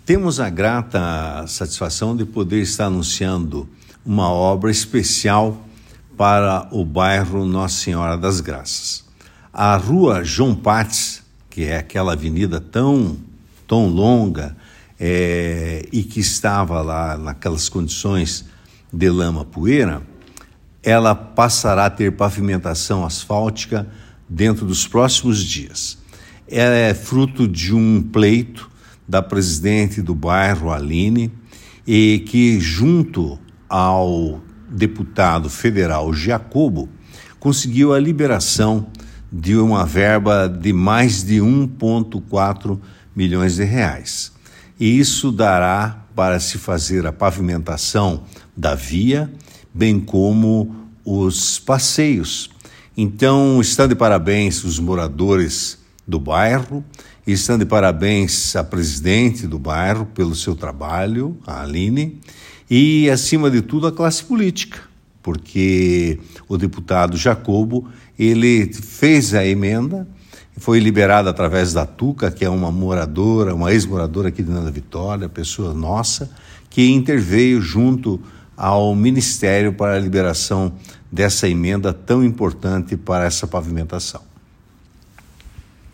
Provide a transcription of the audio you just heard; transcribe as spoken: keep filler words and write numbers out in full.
Temos a grata satisfação de poder estar anunciando uma obra especial para o bairro Nossa Senhora das Graças. A rua João Patz, que é aquela avenida tão, tão longa é, e que estava lá naquelas condições de lama poeira, ela passará a ter pavimentação asfáltica dentro dos próximos dias. Ela é fruto de um pleito da presidente do bairro, Aline, e que, junto ao deputado federal Jacobo, conseguiu a liberação de uma verba de mais de um vírgula quatro milhões de reais. E isso dará para se fazer a pavimentação da via, bem como os passeios. Então, estão de parabéns os moradores do bairro, estão de parabéns a presidente do bairro pelo seu trabalho, a Aline, e, acima de tudo, a classe política, porque o deputado Jacobo, ele fez a emenda, foi liberada através da Tuca, que é uma moradora, uma ex-moradora aqui de Nova Vitória, pessoa nossa, que interveio junto ao Ministério para a liberação dessa emenda tão importante para essa pavimentação.